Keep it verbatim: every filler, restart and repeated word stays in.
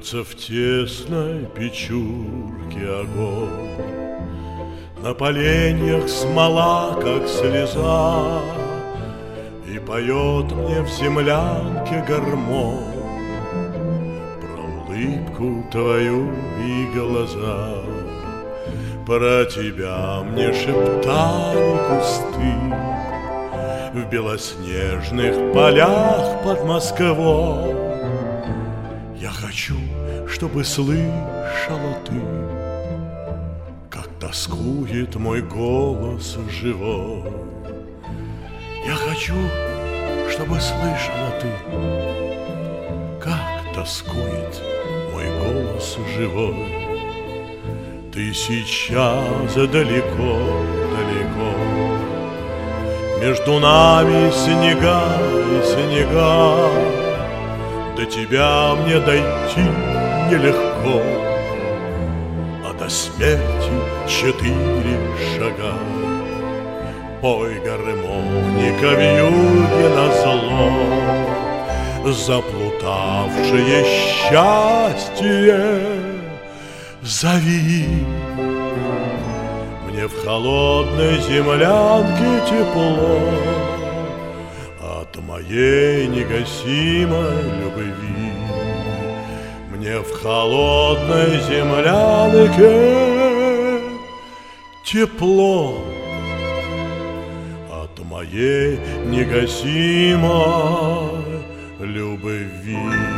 Жжется в тесной печурке огонь, на поленьях смола, как слеза, и поет мне в землянке гармонь про улыбку твою и глаза. Про тебя мне шептали кусты в белоснежных полях под Москвой. Я хочу, чтобы слышала ты, как тоскует мой голос живой. Я хочу, чтобы слышала ты, как тоскует мой голос живой. Ты сейчас далеко, далеко, между нами снега и снега. До тебя мне дойти нелегко, а до смерти четыре шага. Пой, гармоника, вьюге назло, заплутавшее счастье, зови. Мне в холодной землянке тепло от моей негасимой любви. Мне в холодной землянке тепло от моей негасимой любви.